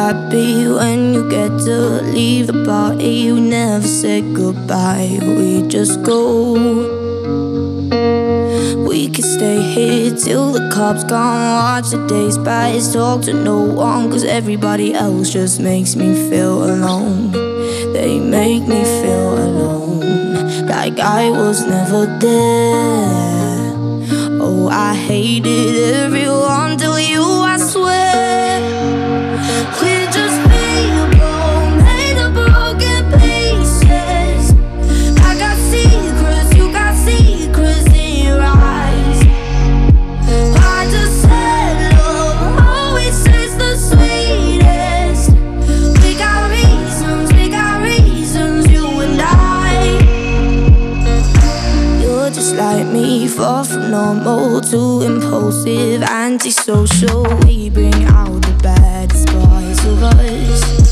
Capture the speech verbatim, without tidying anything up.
happy when you get to leave the party. We never said goodbye, we just go. We could stay here till the cops come, watch the days pass, talk to no one, cause everybody else just makes me feel alone. They make me feel alone, like I was never there. Oh, I hated everyone till you, I swear. We're just people made of broken pieces. I got secrets, you got secrets in your eyes. I just said love always tastes the sweetest. We got reasons, we got reasons, you and I. You're just like me, far from normal, too impulsive, antisocial. We bring out the baddest parts of us.